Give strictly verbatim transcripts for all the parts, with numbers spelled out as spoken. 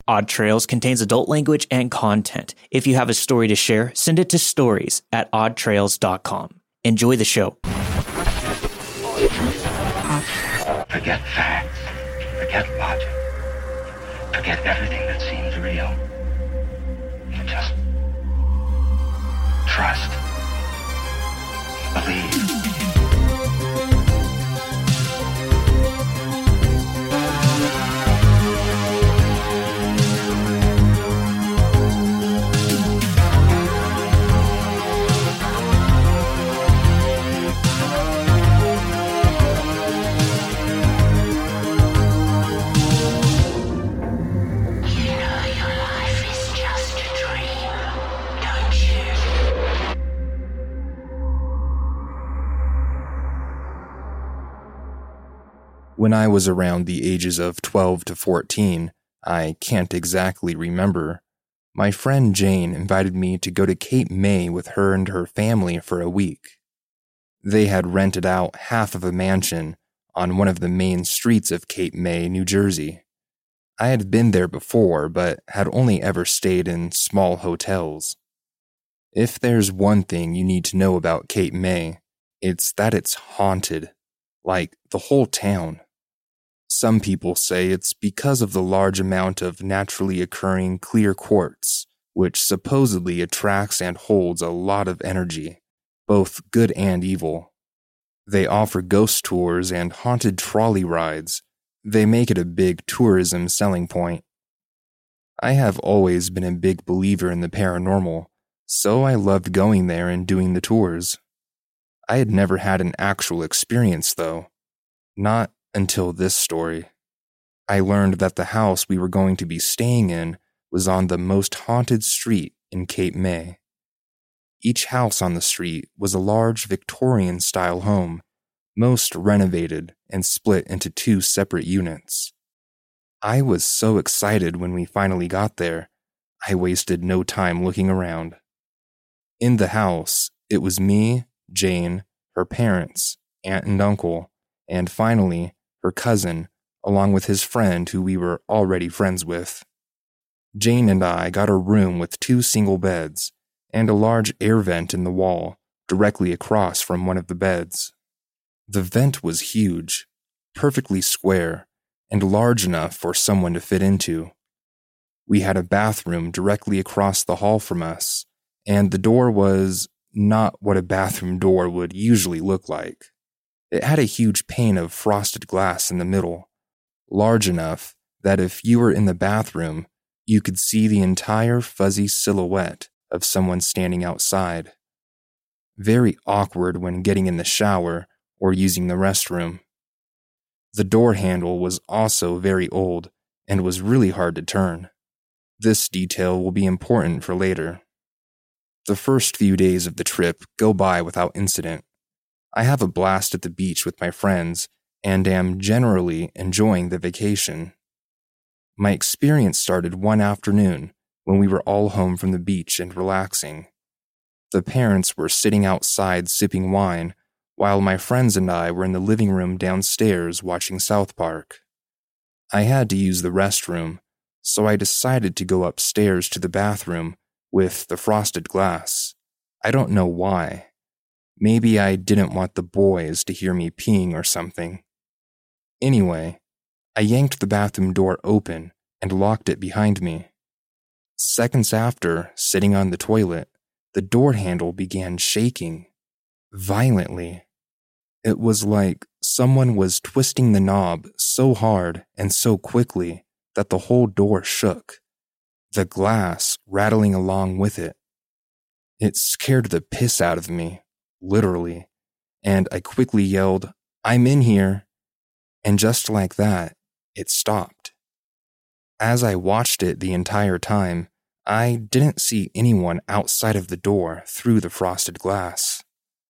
Odd Trails contains adult language and content. If you have a story to share, send it to stories at odd trails dot com. Enjoy the show. Forget facts. Forget logic. Forget everything that seems real. Just trust. Believe. When I was around the ages of twelve to fourteen, I can't exactly remember, my friend Jane invited me to go to Cape May with her and her family for a week. They had rented out half of a mansion on one of the main streets of Cape May, New Jersey. I had been there before, but had only ever stayed in small hotels. If there's one thing you need to know about Cape May, it's that it's haunted, like the whole town. Some people say it's because of the large amount of naturally occurring clear quartz, which supposedly attracts and holds a lot of energy, both good and evil. They offer ghost tours and haunted trolley rides. They make it a big tourism selling point. I have always been a big believer in the paranormal, so I loved going there and doing the tours. I had never had an actual experience, though. Not until this story. I learned that the house we were going to be staying in was on the most haunted street in Cape May. Each house on the street was a large Victorian-style home, most renovated and split into two separate units. I was so excited when we finally got there, I wasted no time looking around. In the house, it was me, Jane, her parents, aunt and uncle, and finally, her cousin, along with his friend who we were already friends with. Jane and I got a room with two single beds and a large air vent in the wall directly across from one of the beds. The vent was huge, perfectly square, and large enough for someone to fit into. We had a bathroom directly across the hall from us, and the door was not what a bathroom door would usually look like. It had a huge pane of frosted glass in the middle, large enough that if you were in the bathroom, you could see the entire fuzzy silhouette of someone standing outside. Very awkward when getting in the shower or using the restroom. The door handle was also very old and was really hard to turn. This detail will be important for later. The first few days of the trip go by without incident. I have a blast at the beach with my friends and am generally enjoying the vacation. My experience started one afternoon when we were all home from the beach and relaxing. The parents were sitting outside sipping wine, while my friends and I were in the living room downstairs watching South Park. I had to use the restroom, so I decided to go upstairs to the bathroom with the frosted glass. I don't know why. Maybe I didn't want the boys to hear me peeing or something. Anyway, I yanked the bathroom door open and locked it behind me. Seconds after, sitting on the toilet, the door handle began shaking. Violently. It was like someone was twisting the knob so hard and so quickly that the whole door shook, the glass rattling along with it. It scared the piss out of me. Literally, and I quickly yelled, "I'm in here," and just like that, it stopped. As I watched it the entire time, I didn't see anyone outside of the door through the frosted glass.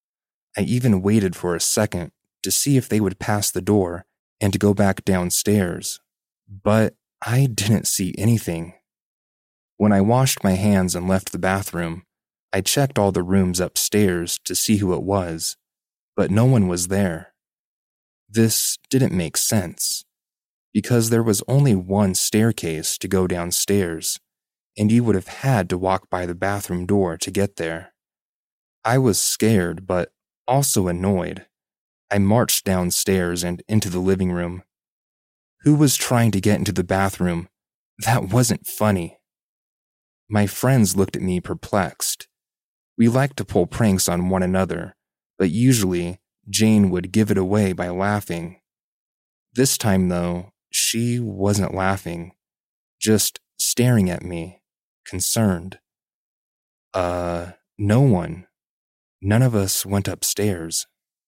I even waited for a second to see if they would pass the door and go back downstairs, but I didn't see anything. When I washed my hands and left the bathroom, I checked all the rooms upstairs to see who it was, but no one was there. This didn't make sense. because there was only one staircase to go downstairs, and you would have had to walk by the bathroom door to get there. I was scared, but also annoyed. I marched downstairs and into the living room. Who was trying to get into the bathroom? That wasn't funny. My friends looked at me perplexed. We liked to pull pranks on one another, but usually Jane would give it away by laughing. This time, though, she wasn't laughing, just staring at me, concerned. Uh, no one. None of us went upstairs.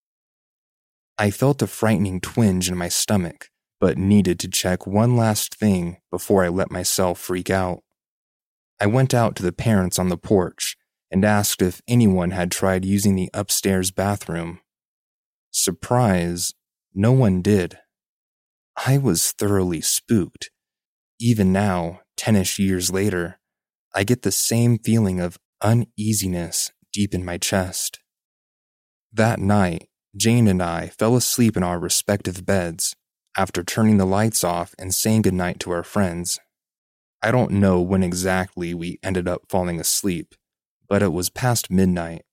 I felt a frightening twinge in my stomach, but needed to check one last thing before I let myself freak out. I went out to the parents on the porch and asked if anyone had tried using the upstairs bathroom. Surprise, no one did. I was thoroughly spooked. Even now, ten-ish years later, I get the same feeling of uneasiness deep in my chest. That night, Jane and I fell asleep in our respective beds after turning the lights off and saying goodnight to our friends. I don't know when exactly we ended up falling asleep, but it was past midnight.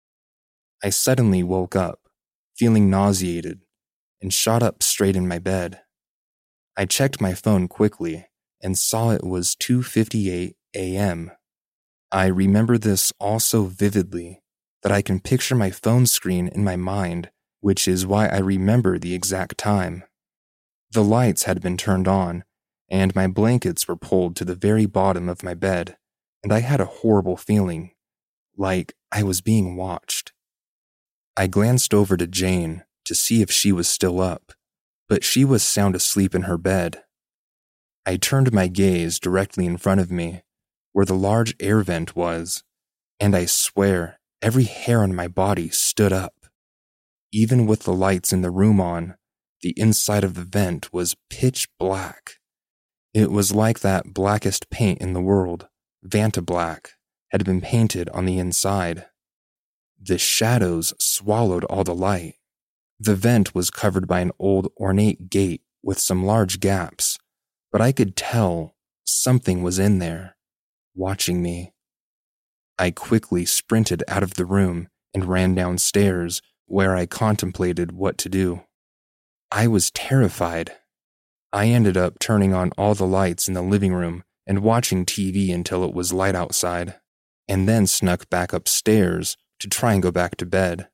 I suddenly woke up, feeling nauseated, and shot up straight in my bed. I checked my phone quickly and saw it was two fifty-eight a.m. I remember this all so vividly that I can picture my phone screen in my mind, which is why I remember the exact time. The lights had been turned on, and my blankets were pulled to the very bottom of my bed, and I had a horrible feeling, like I was being watched. I glanced over to Jane to see if she was still up, but she was sound asleep in her bed. I turned my gaze directly in front of me, where the large air vent was, and I swear every hair on my body stood up. Even with the lights in the room on, the inside of the vent was pitch black. It was like that blackest paint in the world, Vantablack, had been painted on the inside. The shadows swallowed all the light. The vent was covered by an old ornate gate with some large gaps, but I could tell something was in there, watching me. I quickly sprinted out of the room and ran downstairs, where I contemplated what to do. I was terrified. I ended up turning on all the lights in the living room and watching T V until it was light outside, and then snuck back upstairs to try and go back to bed.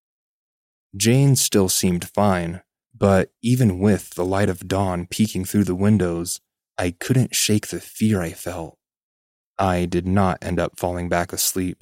Jane still seemed fine, but even with the light of dawn peeking through the windows, I couldn't shake the fear I felt. I did not end up falling back asleep.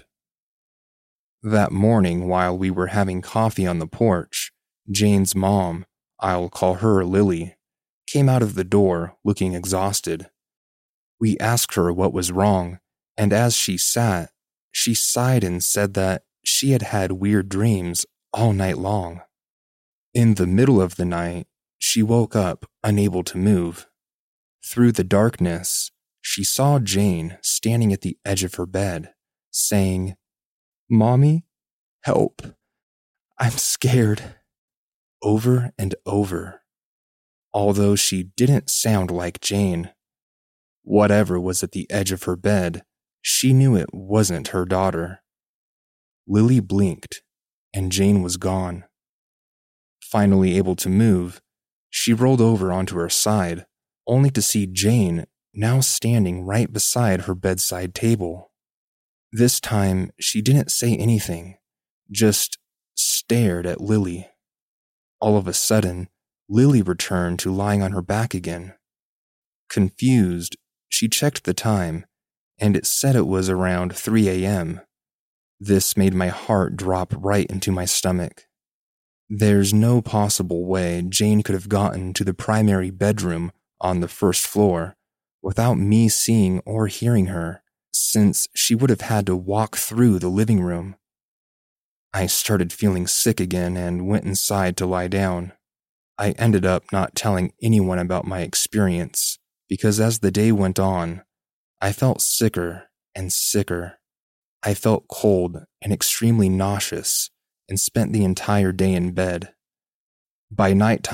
That morning, while we were having coffee on the porch, Jane's mom, I'll call her Lily, came out of the door looking exhausted. We asked her what was wrong, and as she sat, she sighed and said that she had had weird dreams all night long. In the middle of the night, she woke up unable to move. Through the darkness, she saw Jane standing at the edge of her bed, saying, "Mommy, help. I'm scared," over and over. Although she didn't sound like Jane. Whatever was at the edge of her bed, she knew it wasn't her daughter. Lily blinked, and Jane was gone. Finally able to move, she rolled over onto her side, only to see Jane now standing right beside her bedside table. This time, she didn't say anything, just stared at Lily. All of a sudden, Lily returned to lying on her back again. Confused, she checked the time, and it said it was around three a.m. This made my heart drop right into my stomach. There's no possible way Jane could have gotten to the primary bedroom on the first floor without me seeing or hearing her, since she would have had to walk through the living room. I started feeling sick again and went inside to lie down. I ended up not telling anyone about my experience because as the day went on, I felt sicker and sicker. I felt cold and extremely nauseous and spent the entire day in bed. By nighttime,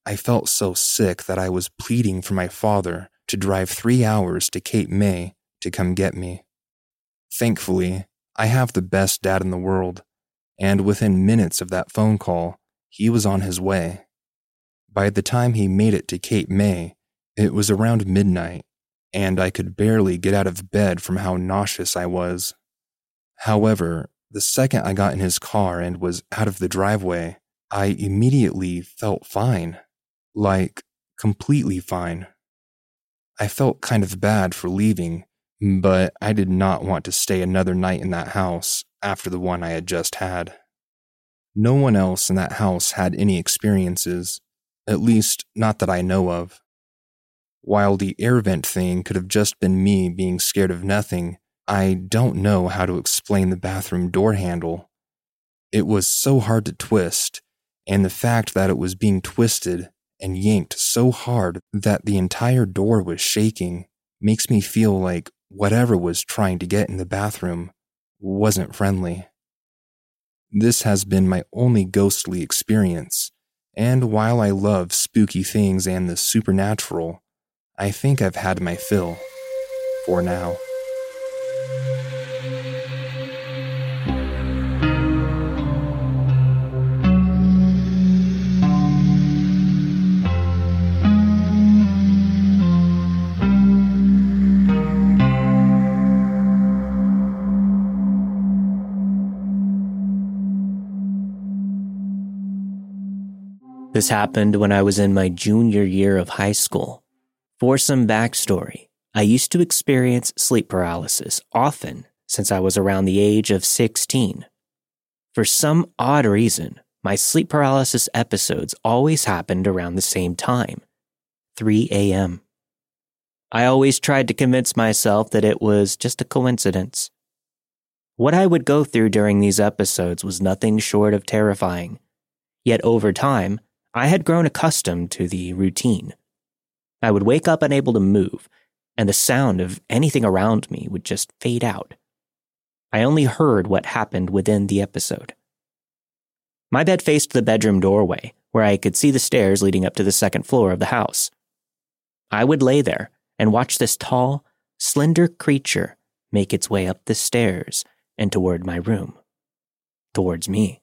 I felt so sick that I was pleading for my father to drive three hours to Cape May to come get me. Thankfully, I have the best dad in the world, and within minutes of that phone call, he was on his way. By the time he made it to Cape May, it was around midnight, and I could barely get out of bed from how nauseous I was. However, the second I got in his car and was out of the driveway, I immediately felt fine. Like, completely fine. I felt kind of bad for leaving, but I did not want to stay another night in that house after the one I had just had. No one else in that house had any experiences, at least not that I know of. While the air vent thing could have just been me being scared of nothing, I don't know how to explain the bathroom door handle. It was so hard to twist, and the fact that it was being twisted and yanked so hard that the entire door was shaking makes me feel like whatever was trying to get in the bathroom wasn't friendly. This has been my only ghostly experience, and while I love spooky things and the supernatural, I think I've had my fill, for now. This happened when I was in my junior year of high school. For some backstory, I used to experience sleep paralysis often since I was around the age of sixteen. For some odd reason, my sleep paralysis episodes always happened around the same time, three a.m. I always tried to convince myself that it was just a coincidence. What I would go through during these episodes was nothing short of terrifying. Yet over time, I had grown accustomed to the routine. I would wake up unable to move, and the sound of anything around me would just fade out. I only heard what happened within the episode. My bed faced the bedroom doorway, where I could see the stairs leading up to the second floor of the house. I would lay there and watch this tall, slender creature make its way up the stairs and toward my room, towards me.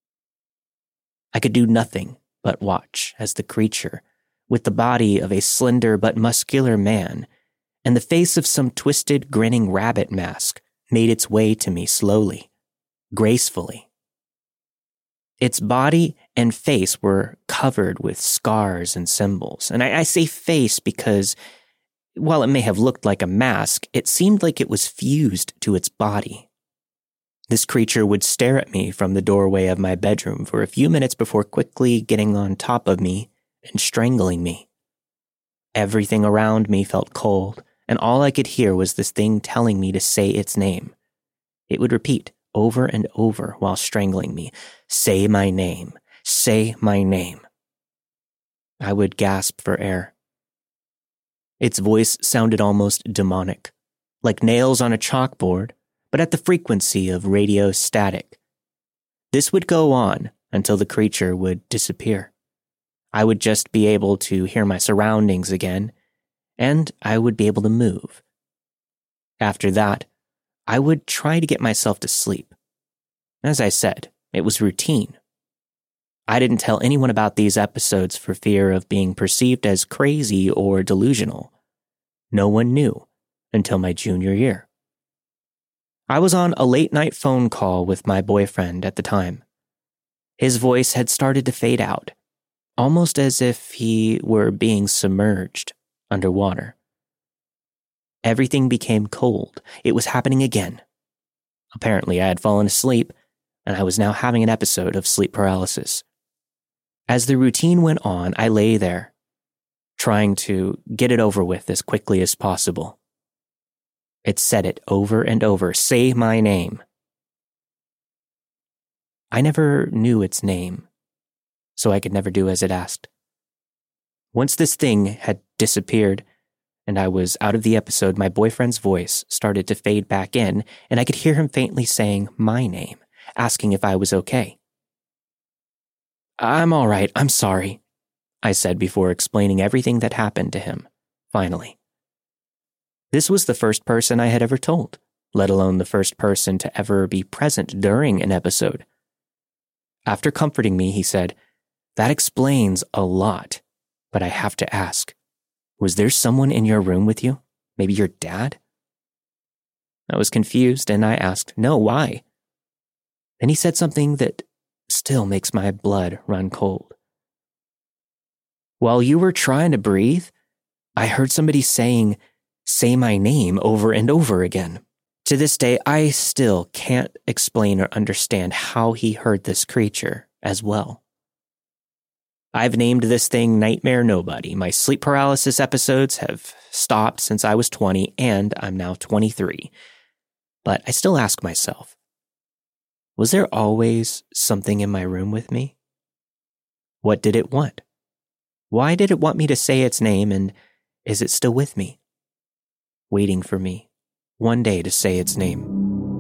I could do nothing but watch as the creature, with the body of a slender but muscular man and the face of some twisted, grinning rabbit mask, made its way to me slowly, gracefully. Its body and face were covered with scars and symbols, and I, I say face because, while it may have looked like a mask, it seemed like it was fused to its body. This creature would stare at me from the doorway of my bedroom for a few minutes before quickly getting on top of me and strangling me. Everything around me felt cold, and all I could hear was this thing telling me to say its name. It would repeat over and over while strangling me, "Say my name, say my name." I would gasp for air. Its voice sounded almost demonic, like nails on a chalkboard, but at the frequency of radio static. This would go on until the creature would disappear. I would just be able to hear my surroundings again, and I would be able to move. After that, I would try to get myself to sleep. As I said, it was routine. I didn't tell anyone about these episodes for fear of being perceived as crazy or delusional. No one knew until my junior year. I was on a late-night phone call with my boyfriend at the time. His voice had started to fade out, almost as if he were being submerged underwater. Everything became cold. It was happening again. Apparently, I had fallen asleep, and I was now having an episode of sleep paralysis. As the routine went on, I lay there, trying to get it over with as quickly as possible. It said it over and over, "Say my name." I never knew its name, so I could never do as it asked. Once this thing had disappeared, and I was out of the episode, my boyfriend's voice started to fade back in, and I could hear him faintly saying my name, asking if I was okay. "I'm all right, I'm sorry," I said before explaining everything that happened to him, finally. This was the first person I had ever told, let alone the first person to ever be present during an episode. After comforting me, he said, "That explains a lot, but I have to ask, was there someone in your room with you? Maybe your dad?" I was confused and I asked, "No, why?" Then he said something that still makes my blood run cold. "While you were trying to breathe, I heard somebody saying, 'Say my name' over and over again." To this day, I still can't explain or understand how he heard this creature as well. I've named this thing Nightmare Nobody. My sleep paralysis episodes have stopped since I was twenty, and I'm now twenty-three. But I still ask myself, was there always something in my room with me? What did it want? Why did it want me to say its name, and is it still with me? Waiting for me, one day, to say its name.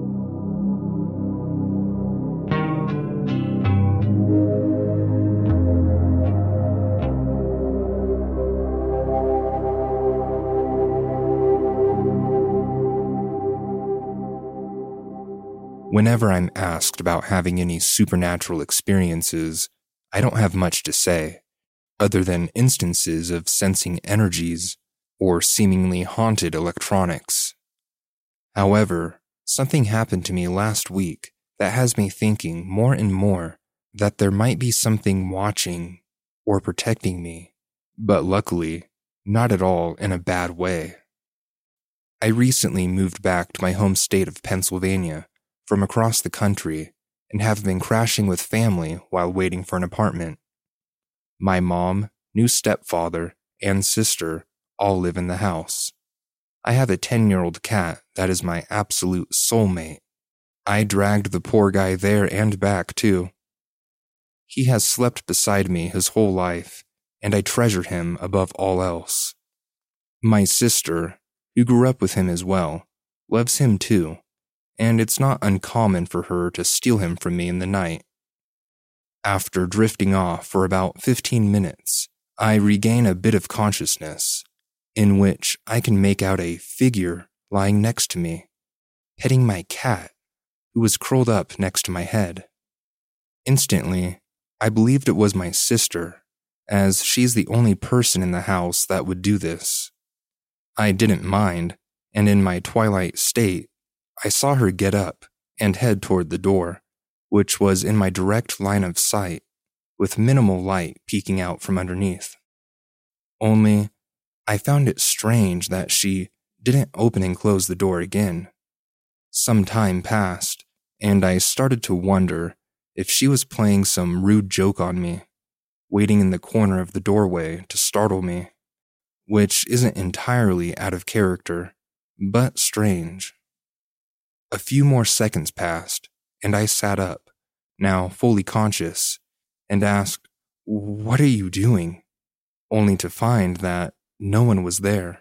Whenever I'm asked about having any supernatural experiences, I don't have much to say, other than instances of sensing energies or seemingly haunted electronics. However, something happened to me last week that has me thinking more and more that there might be something watching or protecting me, but luckily, not at all in a bad way. I recently moved back to my home state of Pennsylvania from across the country and have been crashing with family while waiting for an apartment. My mom, new stepfather, and sister all live in the house. I have a ten-year-old cat that is my absolute soulmate. I dragged the poor guy there and back, too. He has slept beside me his whole life, and I treasure him above all else. My sister, who grew up with him as well, loves him too, and it's not uncommon for her to steal him from me in the night. After drifting off for about fifteen minutes, I regain a bit of consciousness, in which I can make out a figure lying next to me, petting my cat, who was curled up next to my head. Instantly, I believed it was my sister, as she's the only person in the house that would do this. I didn't mind, and in my twilight state, I saw her get up and head toward the door, which was in my direct line of sight, with minimal light peeking out from underneath. Only, I found it strange that she didn't open and close the door again. Some time passed, and I started to wonder if she was playing some rude joke on me, waiting in the corner of the doorway to startle me, which isn't entirely out of character, but strange. A few more seconds passed, and I sat up, now fully conscious, and asked, "What are you doing?" only to find that no one was there.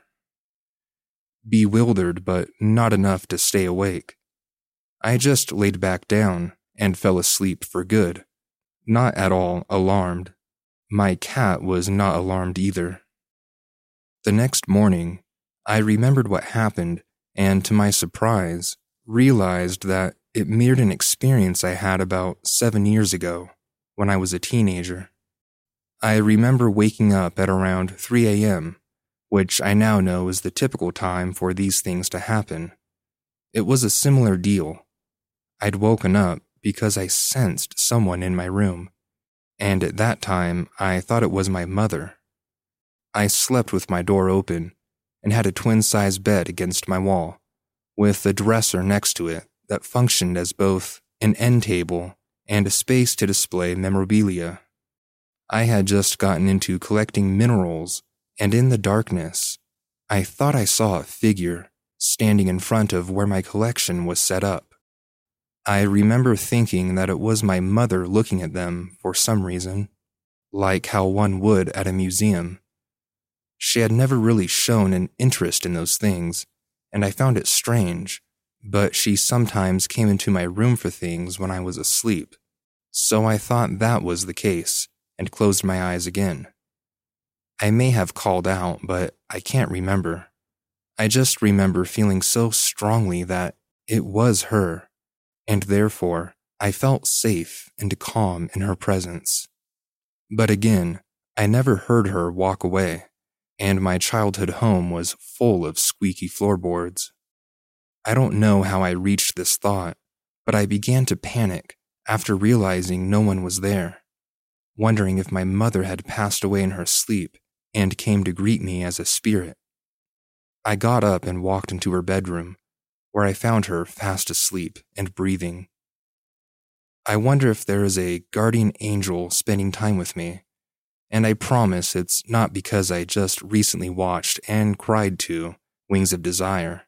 Bewildered, but not enough to stay awake, I just laid back down and fell asleep for good, not at all alarmed. My cat was not alarmed either. The next morning, I remembered what happened and, to my surprise, realized that it mirrored an experience I had about seven years ago when I was a teenager. I remember waking up at around three a.m., which I now know is the typical time for these things to happen. It was a similar deal. I'd woken up because I sensed someone in my room, and at that time I thought it was my mother. I slept with my door open and had a twin-size bed against my wall, with a dresser next to it that functioned as both an end table and a space to display memorabilia. I had just gotten into collecting minerals, and in the darkness, I thought I saw a figure standing in front of where my collection was set up. I remember thinking that it was my mother looking at them for some reason, like how one would at a museum. She had never really shown an interest in those things, and I found it strange, but she sometimes came into my room for things when I was asleep, so I thought that was the case and closed my eyes again. I may have called out, but I can't remember. I just remember feeling so strongly that it was her, and therefore I felt safe and calm in her presence. But again, I never heard her walk away, and my childhood home was full of squeaky floorboards. I don't know how I reached this thought, but I began to panic after realizing no one was there, wondering if my mother had passed away in her sleep and came to greet me as a spirit. I got up and walked into her bedroom, where I found her fast asleep and breathing. I wonder if there is a guardian angel spending time with me, and I promise it's not because I just recently watched and cried to Wings of Desire.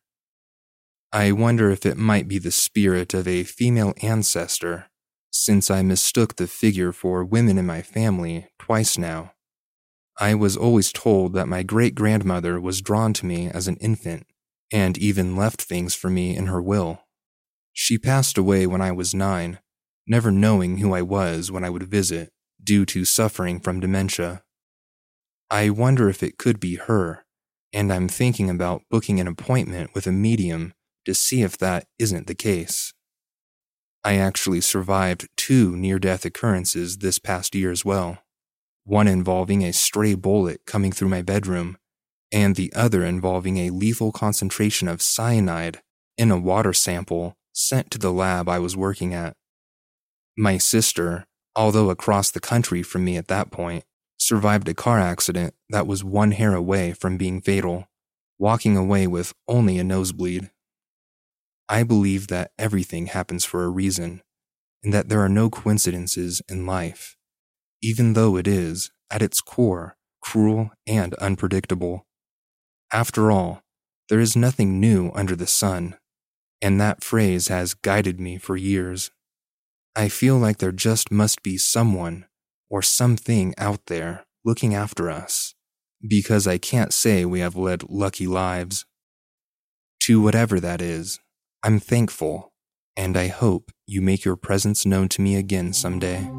I wonder if it might be the spirit of a female ancestor, since I mistook the figure for women in my family twice now. I was always told that my great-grandmother was drawn to me as an infant, and even left things for me in her will. She passed away when I was nine, never knowing who I was when I would visit, due to suffering from dementia. I wonder if it could be her, and I'm thinking about booking an appointment with a medium to see if that isn't the case. I actually survived two near-death occurrences this past year as well, one involving a stray bullet coming through my bedroom, and the other involving a lethal concentration of cyanide in a water sample sent to the lab I was working at. My sister, although across the country from me at that point, survived a car accident that was one hair away from being fatal, walking away with only a nosebleed. I believe that everything happens for a reason, and that there are no coincidences in life, even though it is, at its core, cruel and unpredictable. After all, there is nothing new under the sun, and that phrase has guided me for years. I feel like there just must be someone or something out there looking after us, because I can't say we have led lucky lives. To whatever that is, I'm thankful, and I hope you make your presence known to me again someday.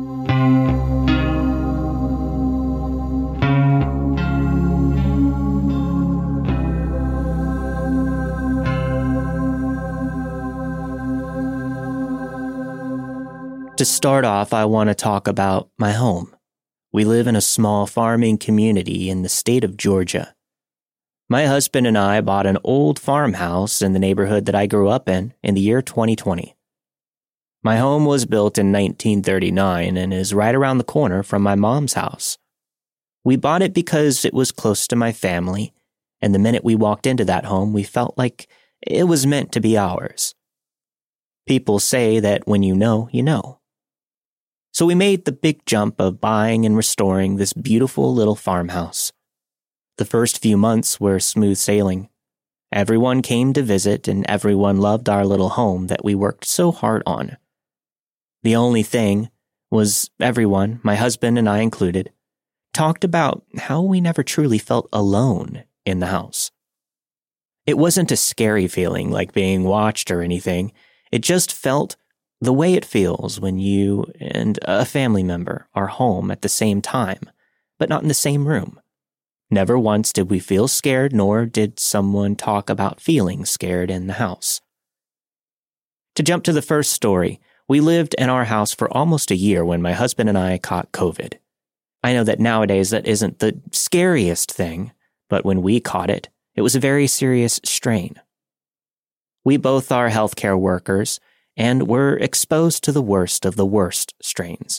To start off, I want to talk about my home. We live in a small farming community in the state of Georgia. My husband and I bought an old farmhouse in the neighborhood that I grew up in in the year twenty twenty. My home was built in nineteen thirty-nine and is right around the corner from my mom's house. We bought it because it was close to my family, and the minute we walked into that home, we felt like it was meant to be ours. People say that when you know, you know. So we made the big jump of buying and restoring this beautiful little farmhouse. The first few months were smooth sailing. Everyone came to visit, and everyone loved our little home that we worked so hard on. The only thing was everyone, my husband and I included, talked about how we never truly felt alone in the house. It wasn't a scary feeling like being watched or anything. It just felt the way it feels when you and a family member are home at the same time, but not in the same room. Never once did we feel scared, nor did someone talk about feeling scared in the house. To jump to the first story, we lived in our house for almost a year when my husband and I caught COVID. I know that nowadays that isn't the scariest thing, but when we caught it, it was a very serious strain. We both are healthcare workers, and were exposed to the worst of the worst strains.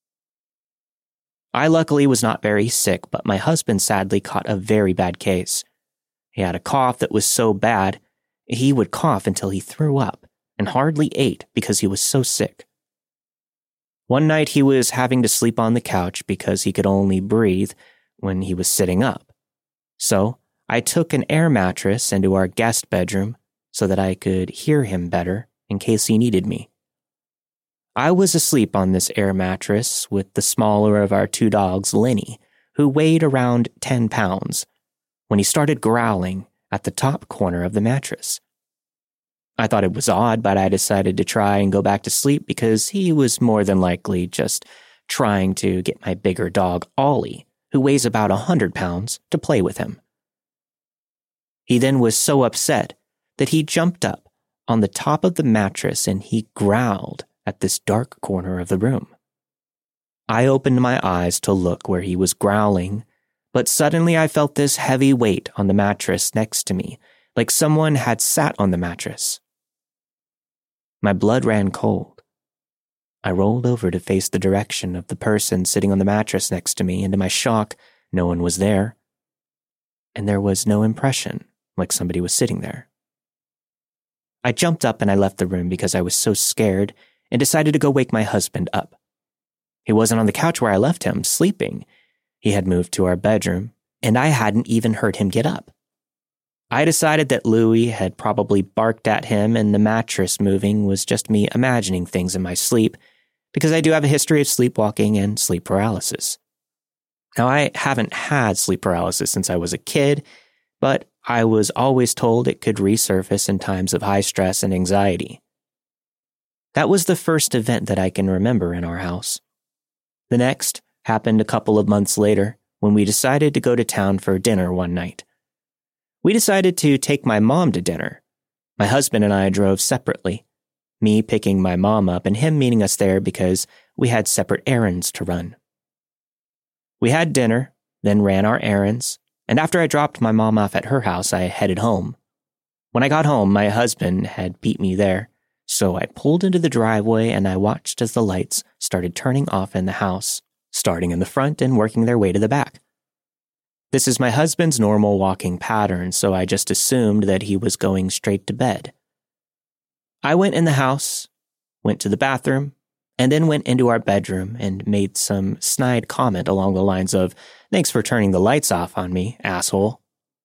I luckily was not very sick, but my husband sadly caught a very bad case. He had a cough that was so bad, he would cough until he threw up and hardly ate because he was so sick. One night he was having to sleep on the couch because he could only breathe when he was sitting up. So I took an air mattress into our guest bedroom so that I could hear him better in case he needed me. I was asleep on this air mattress with the smaller of our two dogs, Lenny, who weighed around ten pounds, when he started growling at the top corner of the mattress. I thought it was odd, but I decided to try and go back to sleep because he was more than likely just trying to get my bigger dog, Ollie, who weighs about a hundred pounds, to play with him. He then was so upset that he jumped up on the top of the mattress and he growled at this dark corner of the room. I opened my eyes to look where he was growling, but suddenly I felt this heavy weight on the mattress next to me, like someone had sat on the mattress. My blood ran cold. I rolled over to face the direction of the person sitting on the mattress next to me, and to my shock, no one was there. And there was no impression like somebody was sitting there. I jumped up and I left the room because I was so scared and decided to go wake my husband up. He wasn't on the couch where I left him, sleeping. He had moved to our bedroom, and I hadn't even heard him get up. I decided that Louis had probably barked at him and the mattress moving was just me imagining things in my sleep, because I do have a history of sleepwalking and sleep paralysis. Now, I haven't had sleep paralysis since I was a kid, but I was always told it could resurface in times of high stress and anxiety. That was the first event that I can remember in our house. The next happened a couple of months later when we decided to go to town for dinner one night. We decided to take my mom to dinner. My husband and I drove separately, me picking my mom up and him meeting us there because we had separate errands to run. We had dinner, then ran our errands, and after I dropped my mom off at her house, I headed home. When I got home, my husband had beat me there, so I pulled into the driveway and I watched as the lights started turning off in the house, starting in the front and working their way to the back. This is my husband's normal walking pattern, so I just assumed that he was going straight to bed. I went in the house, went to the bathroom, and then went into our bedroom and made some snide comment along the lines of, "Thanks for turning the lights off on me, asshole."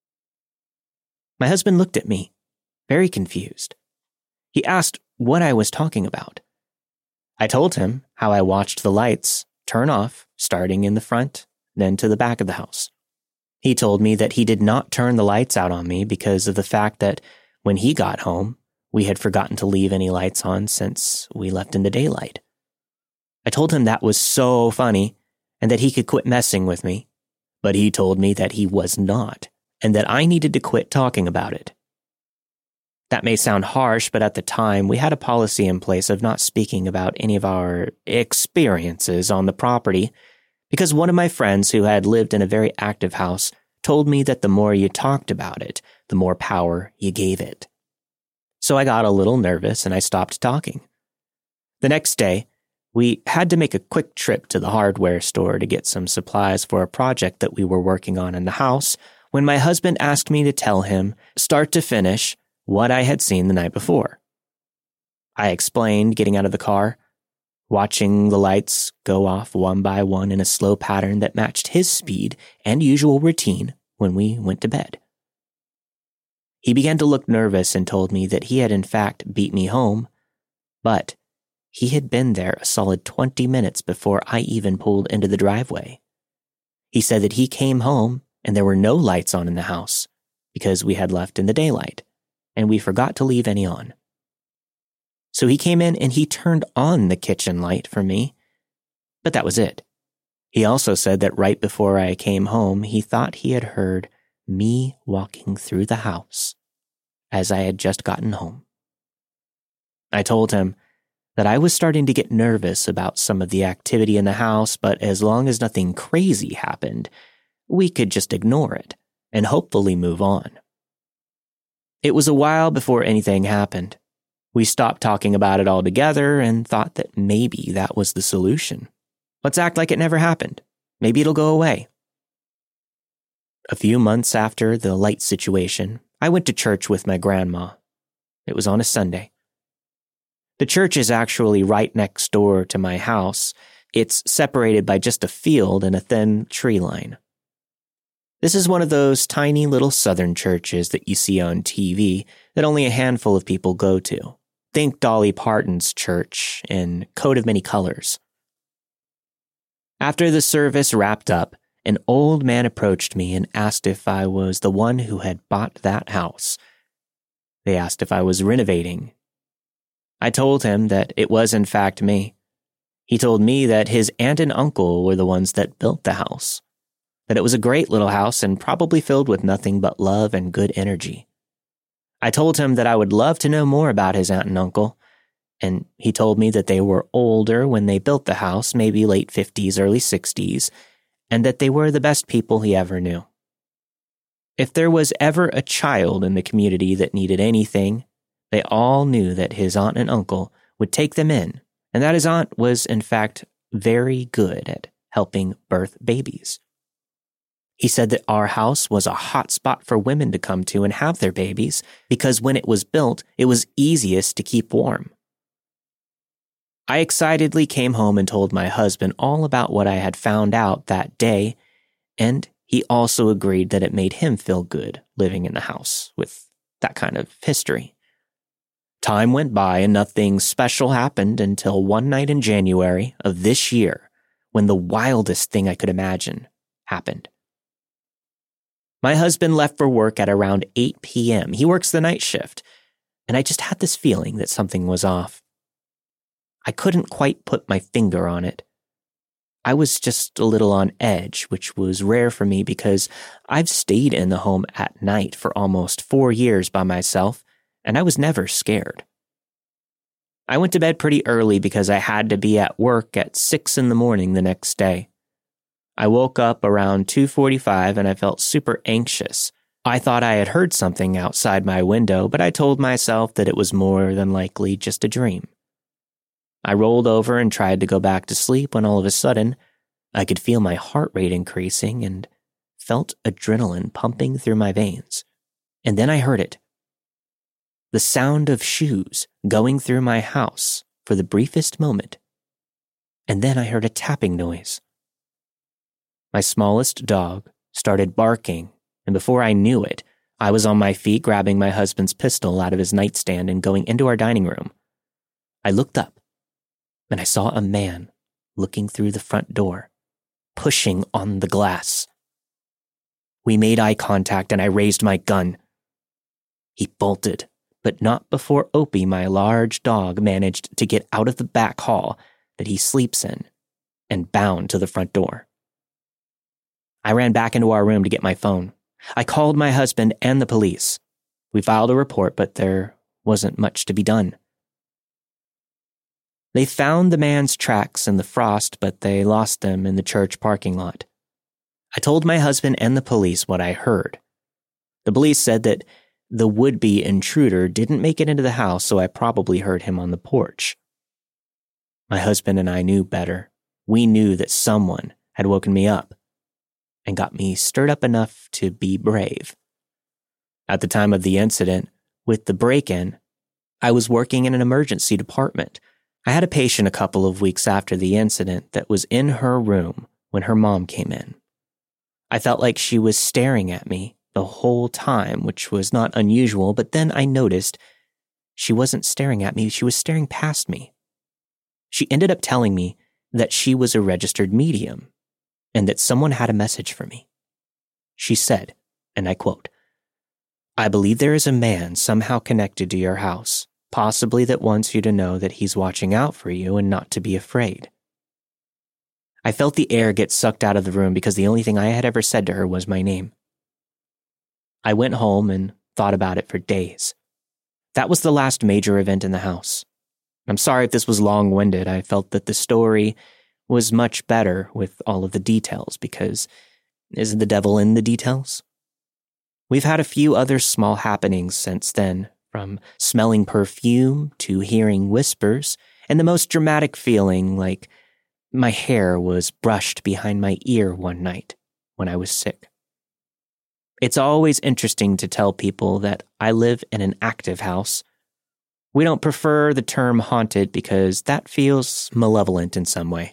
My husband looked at me, very confused. He asked what I was talking about. I told him how I watched the lights turn off, starting in the front, then to the back of the house. He told me that he did not turn the lights out on me because of the fact that when he got home, we had forgotten to leave any lights on since we left in the daylight. I told him that was so funny and that he could quit messing with me, but he told me that he was not and that I needed to quit talking about it. That may sound harsh, but at the time, we had a policy in place of not speaking about any of our experiences on the property because one of my friends who had lived in a very active house told me that the more you talked about it, the more power you gave it. So I got a little nervous and I stopped talking. The next day, we had to make a quick trip to the hardware store to get some supplies for a project that we were working on in the house when my husband asked me to tell him, start to finish, what I had seen the night before. I explained getting out of the car, watching the lights go off one by one in a slow pattern that matched his speed and usual routine when we went to bed. He began to look nervous and told me that he had in fact beat me home, but he had been there a solid twenty minutes before I even pulled into the driveway. He said that he came home and there were no lights on in the house because we had left in the daylight and we forgot to leave any on. So he came in and he turned on the kitchen light for me, but that was it. He also said that right before I came home, he thought he had heard me walking through the house as I had just gotten home. I told him that I was starting to get nervous about some of the activity in the house, but as long as nothing crazy happened, we could just ignore it and hopefully move on. It was a while before anything happened. We stopped talking about it altogether and thought that maybe that was the solution. Let's act like it never happened. Maybe it'll go away. A few months after the light situation, I went to church with my grandma. It was on a Sunday. The church is actually right next door to my house. It's separated by just a field and a thin tree line. This is one of those tiny little southern churches that you see on T V that only a handful of people go to. Think Dolly Parton's church in Coat of Many Colors. After the service wrapped up, an old man approached me and asked if I was the one who had bought that house. They asked if I was renovating. I told him that it was in fact me. He told me that his aunt and uncle were the ones that built the house. that it was a great little house and probably filled with nothing but love and good energy. I told him that I would love to know more about his aunt and uncle, and he told me that they were older when they built the house, maybe late fifties, early sixties, and that they were the best people he ever knew. If there was ever a child in the community that needed anything, they all knew that his aunt and uncle would take them in, and that his aunt was, in fact, very good at helping birth babies. He said that our house was a hot spot for women to come to and have their babies because when it was built, it was easiest to keep warm. I excitedly came home and told my husband all about what I had found out that day, and he also agreed that it made him feel good living in the house with that kind of history. Time went by and nothing special happened until one night in January of this year when the wildest thing I could imagine happened. My husband left for work at around eight p.m. He works the night shift, and I just had this feeling that something was off. I couldn't quite put my finger on it. I was just a little on edge, which was rare for me because I've stayed in the home at night for almost four years by myself, and I was never scared. I went to bed pretty early because I had to be at work at six in the morning the next day. I woke up around two forty-five and I felt super anxious. I thought I had heard something outside my window, but I told myself that it was more than likely just a dream. I rolled over and tried to go back to sleep when all of a sudden, I could feel my heart rate increasing and felt adrenaline pumping through my veins. And then I heard it. The sound of shoes going through my house for the briefest moment. And then I heard a tapping noise. My smallest dog started barking, and before I knew it, I was on my feet grabbing my husband's pistol out of his nightstand and going into our dining room. I looked up, and I saw a man looking through the front door, pushing on the glass. We made eye contact, and I raised my gun. He bolted, but not before Opie, my large dog, managed to get out of the back hall that he sleeps in and bound to the front door. I ran back into our room to get my phone. I called my husband and the police. We filed a report, but there wasn't much to be done. They found the man's tracks in the frost, but they lost them in the church parking lot. I told my husband and the police what I heard. The police said that the would-be intruder didn't make it into the house, so I probably heard him on the porch. My husband and I knew better. We knew that someone had woken me up and got me stirred up enough to be brave. At the time of the incident, with the break-in, I was working in an emergency department. I had a patient a couple of weeks after the incident that was in her room when her mom came in. I felt like she was staring at me the whole time, which was not unusual, but then I noticed she wasn't staring at me, she was staring past me. She ended up telling me that she was a registered medium and that someone had a message for me. She said, and I quote, "I believe there is a man somehow connected to your house, possibly that wants you to know that he's watching out for you and not to be afraid." I felt the air get sucked out of the room because the only thing I had ever said to her was my name. I went home and thought about it for days. That was the last major event in the house. I'm sorry if this was long-winded. I felt that the story was much better with all of the details because isn't the devil in the details? We've had a few other small happenings since then, from smelling perfume to hearing whispers, and the most dramatic feeling like my hair was brushed behind my ear one night when I was sick. It's always interesting to tell people that I live in an active house. We don't prefer the term haunted because that feels malevolent in some way.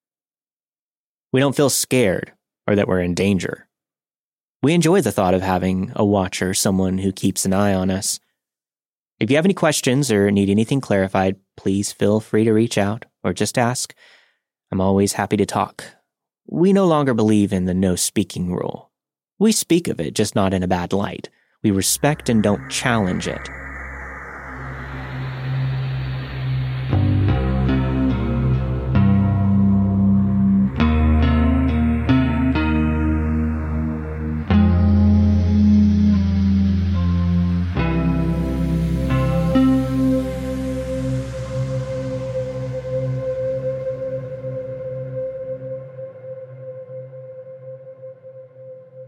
We don't feel scared or that we're in danger. We enjoy the thought of having a watcher, someone who keeps an eye on us. If you have any questions or need anything clarified, please feel free to reach out or just ask. I'm always happy to talk. We no longer believe in the no speaking rule. We speak of it, just not in a bad light. We respect and don't challenge it.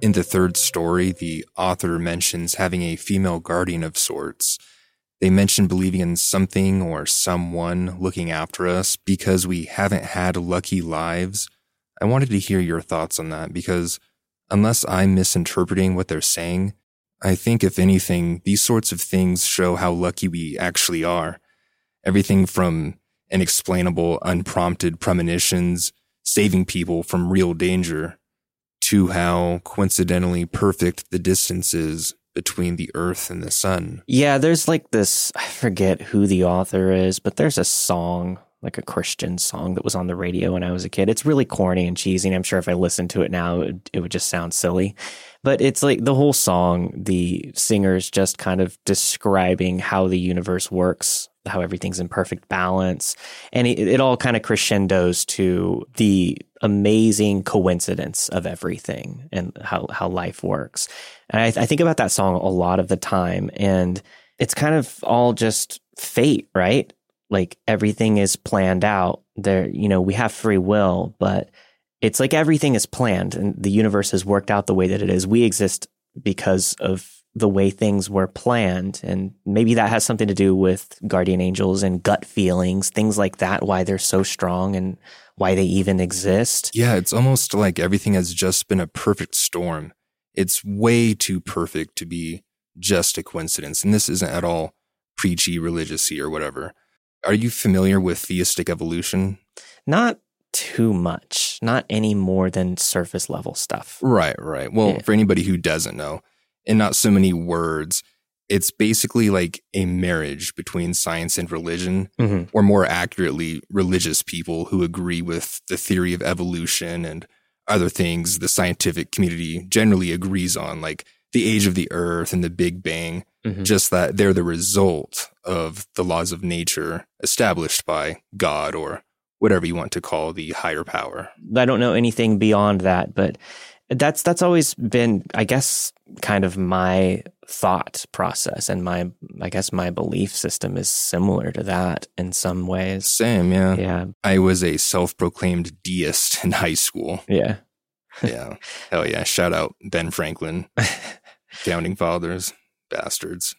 In the third story, the author mentions having a female guardian of sorts. They mention believing in something or someone looking after us because we haven't had lucky lives. I wanted to hear your thoughts on that because unless I'm misinterpreting what they're saying, I think if anything, these sorts of things show how lucky we actually are. Everything from inexplainable, unprompted premonitions, saving people from real danger, to how coincidentally perfect the distance is between the earth and the sun. Yeah, there's like this, I forget who the author is, but there's a song, like a Christian song that was on the radio when I was a kid. It's really corny and cheesy, and I'm sure if I listened to it now, it would, it would just sound silly. But it's like the whole song, the singer's just kind of describing how the universe works, how everything's in perfect balance. And it, it all kind of crescendos to the amazing coincidence of everything and how, how life works. And I, I think about that song a lot of the time, and it's kind of all just fate, right? Like everything is planned out there. You know, we have free will, but it's like everything is planned and the universe has worked out the way that it is. We exist because of the way things were planned. And maybe that has something to do with guardian angels and gut feelings, things like that, why they're so strong and why they even exist. Yeah, it's almost like everything has just been a perfect storm. It's way too perfect to be just a coincidence. And this isn't at all preachy, religious-y or whatever. Are you familiar with theistic evolution? Not too much, not any more than surface level stuff. Right, right. Well, yeah. For anybody who doesn't know, in not so many words, it's basically like a marriage between science and religion, mm-hmm. or more accurately, religious people who agree with the theory of evolution and other things the scientific community generally agrees on, like the age of the earth and the Big Bang, mm-hmm. just that they're the result of the laws of nature established by God or whatever you want to call the higher power. I don't know anything beyond that, but that's that's always been, I guess, kind of my thought process, and my, I guess my belief system is similar to that in some ways. Same, yeah. Yeah. I was a self-proclaimed deist in high school. Yeah. Yeah. Hell yeah. Shout out Ben Franklin, founding fathers, bastards.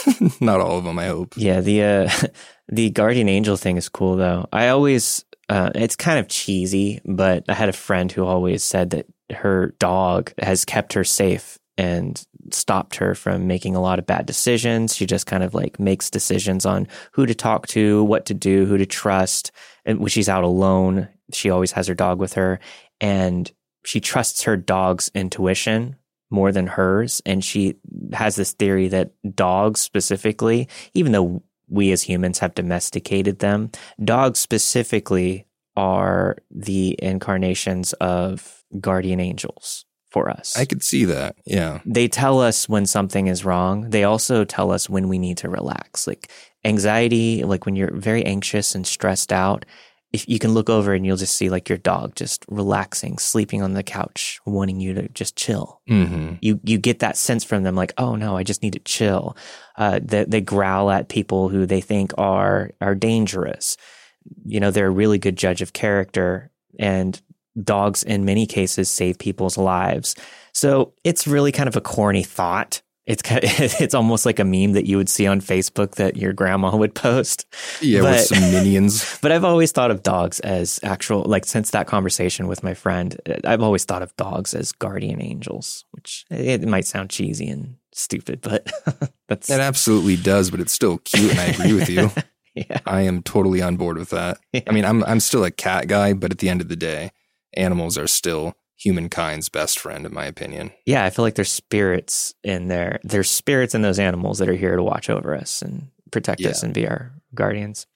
Not all of them, I hope. Yeah, the uh, the guardian angel thing is cool, though. I always, uh, it's kind of cheesy, but I had a friend who always said that her dog has kept her safe and stopped her from making a lot of bad decisions. She just kind of like makes decisions on who to talk to, what to do, who to trust. And when she's out alone, she always has her dog with her, and she trusts her dog's intuition more than hers. And she has this theory that dogs specifically, even though we as humans have domesticated them, dogs specifically are the incarnations of guardian angels for us. I could see that. Yeah. They tell us when something is wrong. They also tell us when we need to relax. Like anxiety, like when you're very anxious and stressed out, if you can look over and you'll just see like your dog just relaxing, sleeping on the couch, wanting you to just chill. Mm-hmm. You you get that sense from them, like, oh no, I just need to chill. Uh, they, they growl at people who they think are are dangerous. You know, they're a really good judge of character, and dogs in many cases save people's lives. So it's really kind of a corny thought. It's kind of, it's almost like a meme that you would see on Facebook that your grandma would post. Yeah, but, with some minions. But I've always thought of dogs as actual, like since that conversation with my friend, I've always thought of dogs as guardian angels, which it might sound cheesy and stupid, but that's... It absolutely does, but it's still cute, and I agree with you. Yeah. I am totally on board with that. Yeah. I mean, I'm I'm still a cat guy, but at the end of the day, animals are still humankind's best friend, in my opinion. Yeah, I feel like there's spirits in there. There's spirits in those animals that are here to watch over us and protect yeah. us and be our guardians.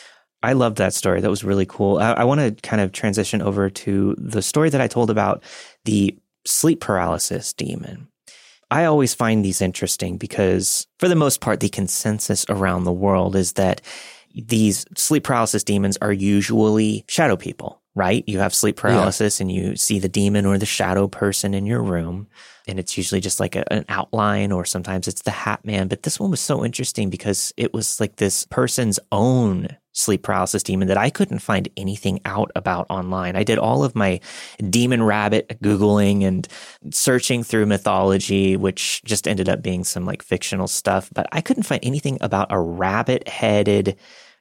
I loved that story. That was really cool. I, I want to kind of transition over to the story that I told about the sleep paralysis demon. I always find these interesting because, for the most part, the consensus around the world is that these sleep paralysis demons are usually shadow people, right? You have sleep paralysis yeah. and you see the demon or the shadow person in your room, and it's usually just like a, an outline, or sometimes it's the Hat Man. But this one was so interesting because it was like this person's own sleep paralysis demon that I couldn't find anything out about online. I did all of my demon rabbit Googling and searching through mythology, which just ended up being some like fictional stuff, but I couldn't find anything about a rabbit-headed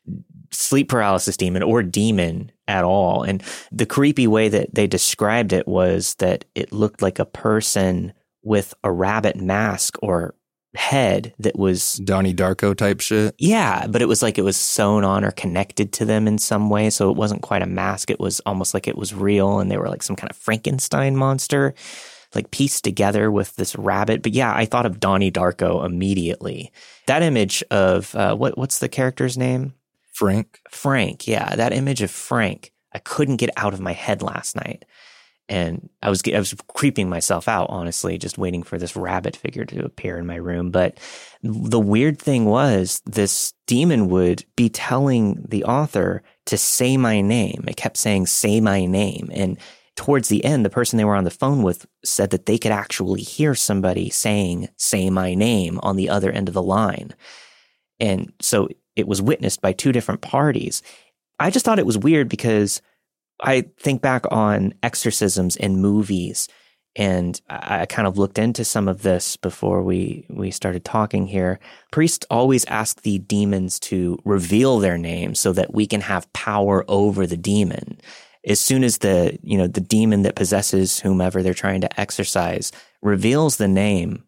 sleep paralysis demon or demon at all. And the creepy way that they described it was that it looked like a person with a rabbit mask or head that was Donnie Darko type shit. Yeah, but it was like it was sewn on or connected to them in some way. So it wasn't quite a mask. It was almost like it was real and they were like some kind of Frankenstein monster, like pieced together with this rabbit. But yeah, I thought of Donnie Darko immediately. That image of, uh, what what's the character's name? Frank. Frank, yeah. That image of Frank, I couldn't get out of my head last night. And I was I was creeping myself out, honestly, just waiting for this rabbit figure to appear in my room. But the weird thing was this demon would be telling the author to say my name. It kept saying, say my name. And towards the end, the person they were on the phone with said that they could actually hear somebody saying, say my name on the other end of the line. And so it was witnessed by two different parties. I just thought it was weird because I think back on exorcisms in movies, and I, I kind of looked into some of this before we, we started talking here. Priests always ask the demons to reveal their name so that we can have power over the demon. As soon as the, you know, the demon that possesses whomever they're trying to exorcise reveals the name,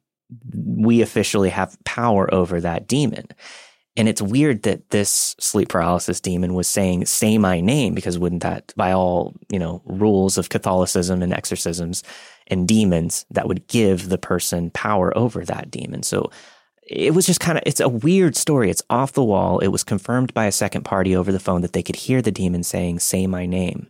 we officially have power over that demon. And it's weird that this sleep paralysis demon was saying, say my name, because wouldn't that, by all, you know, rules of Catholicism and exorcisms and demons, that would give the person power over that demon. So it was just kind of, it's a weird story. It's off the wall. It was confirmed by a second party over the phone that they could hear the demon saying, say my name.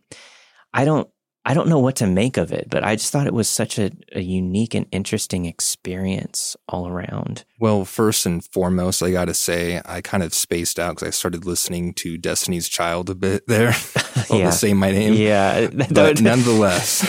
I don't, I don't know what to make of it, but I just thought it was such a, a unique and interesting experience all around. Well, first and foremost, I got to say, I kind of spaced out because I started listening to Destiny's Child a bit there. All Yeah. to say my name. Yeah. But nonetheless,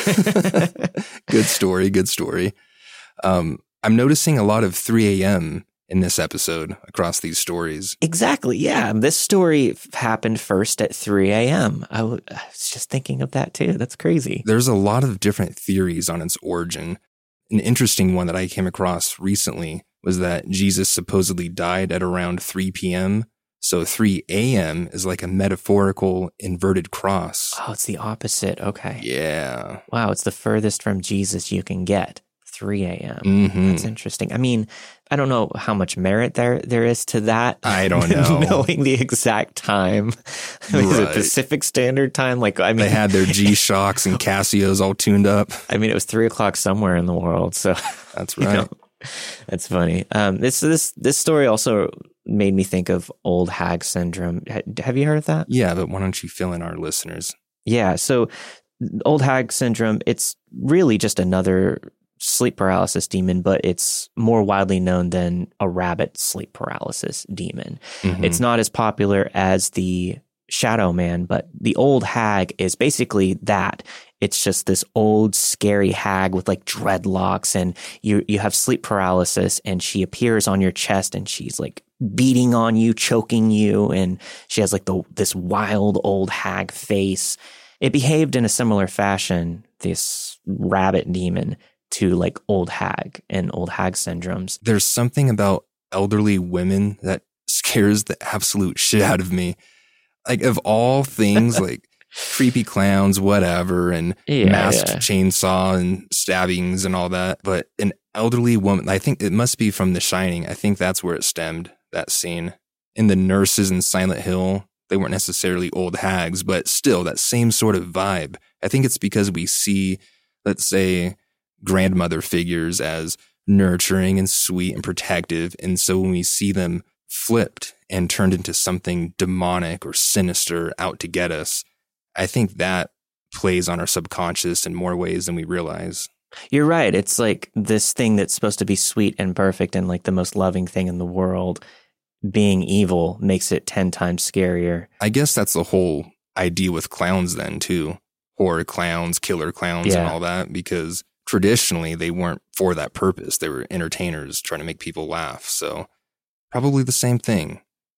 good story, good story. Um, I'm noticing a lot of three a.m. in this episode across these stories. Exactly. Yeah. This story f- happened first at three a.m. I, w- I was just thinking of that too. That's crazy. There's a lot of different theories on its origin. An interesting one that I came across recently was that Jesus supposedly died at around three p.m. So three a.m. is like a metaphorical inverted cross. Oh, it's the opposite. Okay. Yeah. Wow. It's the furthest from Jesus you can get. three a.m. Mm-hmm. That's interesting. I mean, I don't know how much merit there there is to that. I don't know. Knowing the exact time. I mean, is it Right. Pacific Standard Time? Like, I mean, They had their G-Shocks and Casios all tuned up. I mean, it was three o'clock somewhere in the world. So That's you right. know, that's funny. Um, this this this story also made me think of old hag syndrome. Ha- Have you heard of that? Yeah, but why don't you fill in our listeners? Yeah. So old hag syndrome, it's really just another sleep paralysis demon, but it's more widely known than a rabbit sleep paralysis demon. Mhm. It's not as popular as the Shadow Man, but the old hag is basically that. It's just this old, scary hag with like dreadlocks, and you you have sleep paralysis, and she appears on your chest, and she's like beating on you, choking you, and she has like the this wild old hag face. It behaved in a similar fashion, this rabbit demon, to like old hag and old hag syndromes. There's something about elderly women that scares the absolute shit out of me. Like, of all things, like creepy clowns, whatever, and Yeah, masked yeah. chainsaw and stabbings and all that. But an elderly woman, I think it must be from The Shining. I think that's where it stemmed, that scene. In the nurses in Silent Hill, they weren't necessarily old hags, but still that same sort of vibe. I think it's because we see, let's say, grandmother figures as nurturing and sweet and protective. And so when we see them flipped and turned into something demonic or sinister out to get us, I think that plays on our subconscious in more ways than we realize. You're right. It's like this thing that's supposed to be sweet and perfect and like the most loving thing in the world, being evil makes it ten times scarier. I guess that's the whole idea with clowns then too. Horror clowns, killer clowns, and Yeah. all that, because traditionally they weren't for that purpose. They were entertainers trying to make people laugh. So probably the same thing.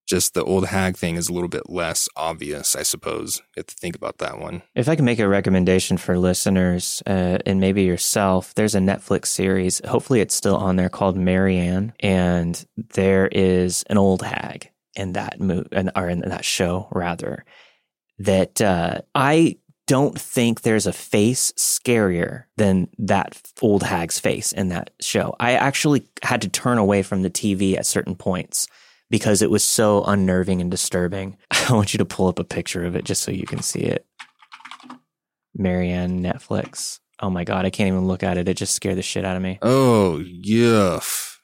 Just the old hag thing is a little bit less obvious, I suppose. You have to think about that one. If I can make a recommendation for listeners uh, and maybe yourself, there's a Netflix series. Hopefully it's still on there called Marianne. And there is an old hag in that movie, or in that show, rather, that uh, I don't think there's a face scarier than that old hag's face in that show. I actually had to turn away from the T V at certain points because it was so unnerving and disturbing. I want you to pull up a picture of it just so you can see it. Marianne, Netflix. Oh my God, I can't even look at it. It just scared the shit out of me. Oh, yeah.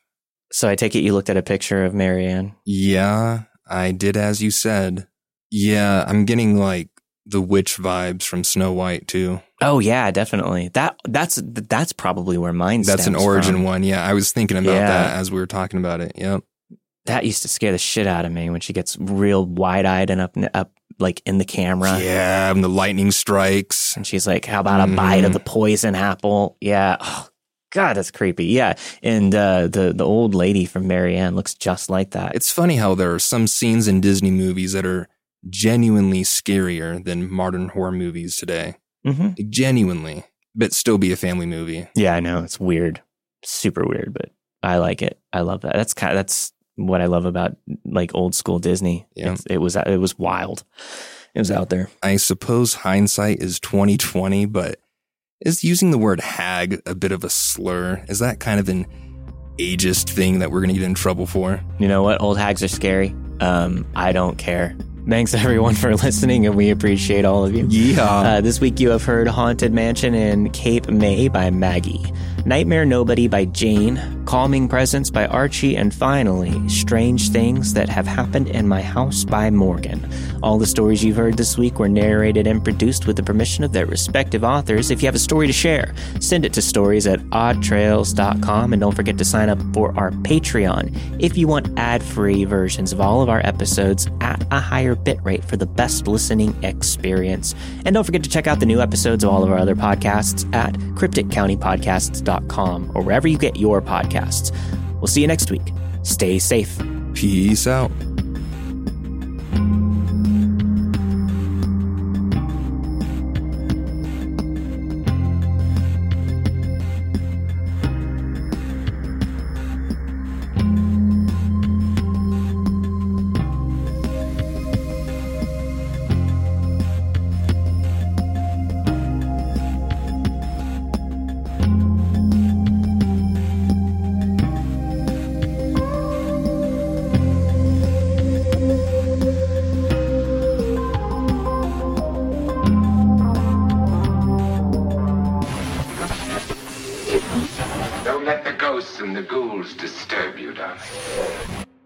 So I take it you looked at a picture of Marianne? Yeah, I did as you said. Yeah, I'm getting like the witch vibes from Snow White too. Oh yeah, definitely. That that's that's probably where mine stems That's an origin from. one. Yeah, I was thinking about Yeah. that as we were talking about it. Yep. That used to scare the shit out of me when she gets real wide-eyed and up up like in the camera. Yeah, and the lightning strikes. And she's like, "How about a bite of the poison apple?" Yeah. Oh, God, that's creepy. Yeah. And uh, the the old lady from Marianne looks just like that. It's funny how there are some scenes in Disney movies that are genuinely scarier than modern horror movies today. Mm-hmm. Genuinely, but still be a family movie. Yeah, I know. It's weird. Super weird, but I like it. I love that. That's kind of, that's what I love about like old school Disney. Yeah. It's, it was it was wild. It was out there. I suppose hindsight is twenty twenty, but is using the word hag a bit of a slur? Is that kind of an ageist thing that we're going to get in trouble for? You know what? Old hags are scary. Um, I don't care. Thanks everyone for listening, and we appreciate all of you. Yeah. Uh, this week you have heard Haunted Mansion in Cape May by Maggie, Nightmare Nobody by Jane, Calming Presence by Archie, and finally, Strange Things That Have Happened in My House by Morgan. All the stories you've heard this week were narrated and produced with the permission of their respective authors. If you have a story to share, send it to stories at odd trails dot com, and don't forget to sign up for our Patreon if you want ad-free versions of all of our episodes at a higher bitrate for the best listening experience. And don't forget to check out the new episodes of all of our other podcasts at cryptic county podcasts dot com or wherever you get your podcasts. We'll see you next week. Stay safe. Peace out. Don't let the ghosts and the ghouls disturb you, darling.